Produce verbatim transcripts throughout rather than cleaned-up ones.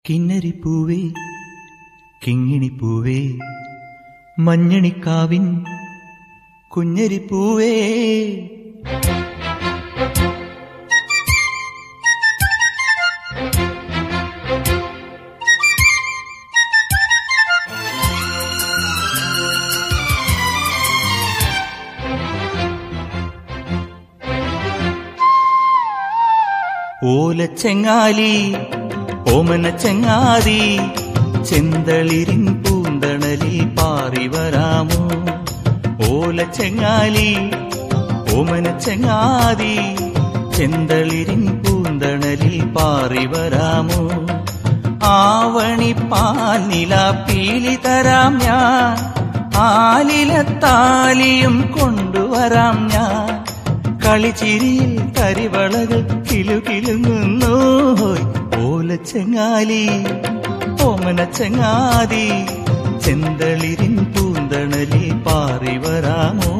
കിന്നരിപ്പൂവേ കിങ്ങിണിപ്പൂവേ മഞ്ഞണിക്കാവിൻ കുഞ്ഞരിപ്പൂവേ ഓലച്ചെങ്ങാലി ഓമന ചെങ്ങാതി ചെന്തളിരിൻ പൂന്തണലിൽ പാറി വരാമോ. ഓലച്ചെങ്ങാലി ഓമന ചെങ്ങാതി ചെന്തളിരിൻ പൂന്തണലിൽ പാറി വരാമോ. ആവണിപ്പാൽ നിലാപ്പീലി തരാം ഞാൻ, ആലിലത്താലിയും കൊണ്ടുവരാം ഞാൻ. കളിച്ചിരിയിൽ കരിവളകൾ കിലുകിലുങ്ങുന്നു. ഓലച്ചെങ്ങാലി ഓമന ചെങ്ങാതി ചെന്തളിരിൻ പൂന്തണലിൽ പാറി വരാമോ.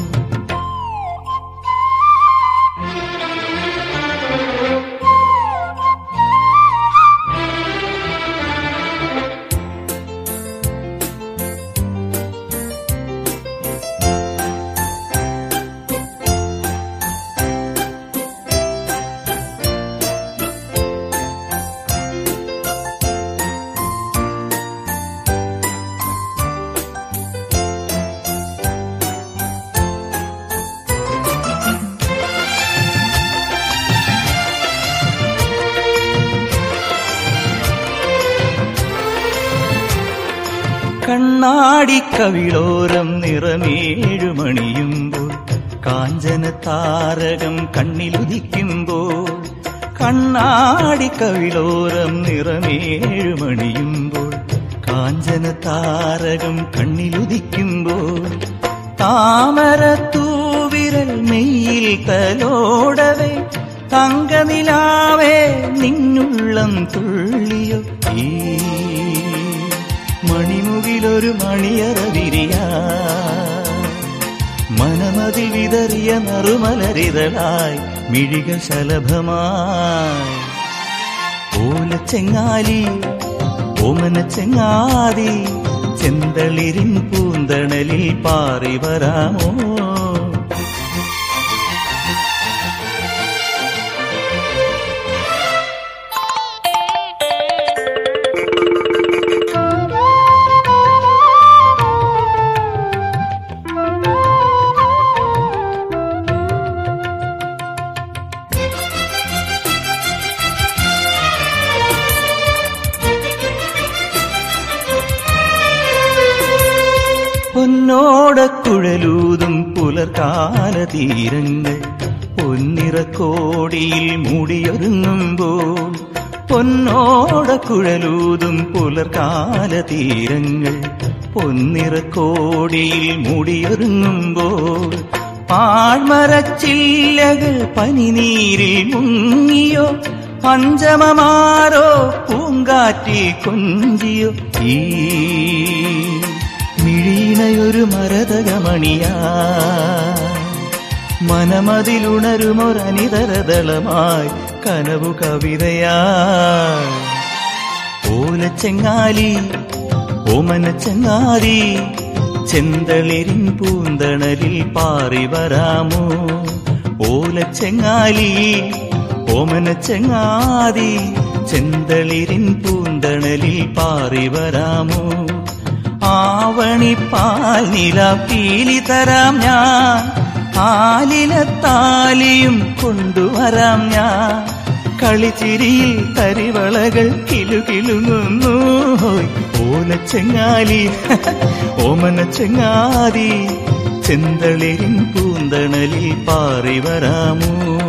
കണ്ണാടിക്കവിളോരം നിറമേഴുമണിയുമ്പോൾ കാഞ്ചന താരകം കണ്ണിലുദിക്കുമ്പോൾ. കണ്ണാടിക്കവിളോരം നിറമേഴുമണിയുമ്പോൾ കാഞ്ചന താരകം കണ്ണിലുദിക്കുമ്പോൾ. താമരത്തൂവിരൽ മെയ്യിൽ തലോടവേ തങ്കനിലാവേ നിന്നുള്ളം തുള്ളിയോ. ഈ മണിമുകിലൊരു മണിയറ വിരിയാ മനമതിൽ വിതറിയ നറുമലരിതളായി മിഴികൾ ശലഭമായി. ഓലച്ചെങ്ങാലി ഓമന ചെങ്ങാതി ചെന്തളിരിൻ പൂന്തണലിൽ പാറി വരാമോ. പൊന്നോടക്കുഴലൂതും പുലർക്കാല തീരങ്ങൾ പൊന്നിറക്കോടിയിൽ മൂടിയൊരുങ്ങുമ്പോൾ. പൊന്നോടക്കുഴലൂതും പുലർക്കാല തീരങ്ങൾ പൊന്നിറക്കോടിയിൽ മൂടിയൊരുങ്ങുമ്പോൾ. പാഴ്മരച്ചില്ലകൾ പനിനീരിൽ മുങ്ങിയോ, പഞ്ചമമാരോ പൂങ്കാറ്റിൽ കൊഞ്ചിയോ. ഈ മിഴീണയൊരു മരതകമണിയാ മനമതിലുണരുമൊരനിതരദളമായി കനവു കവിതയായി. ഓലച്ചെങ്ങാലി ഓമന ചെങ്ങാതി ചെന്തളിരിൻ പൂന്തണലിൽ പാറി വരാമോ. ഓലച്ചെങ്ങാലി ഓമന ചെങ്ങാതി ചെന്തളിരിൻ പൂന്തണലിൽ പാറി വരാമോ. ആവണിപ്പാൽ നിലാപ്പീലി തരാം ഞാൻ, ആലിലത്താലിയും കൊണ്ടുവരാം ഞാൻ. കളിച്ചിരിയിൽ കരിവളകൾ കിലുകിലുങ്ങുന്നു. ഓലച്ചെങ്ങാലി ഓമന ചെങ്ങാതി ചെന്തളിരിൻ പൂന്തണലിൽ പാറി വരാമോ.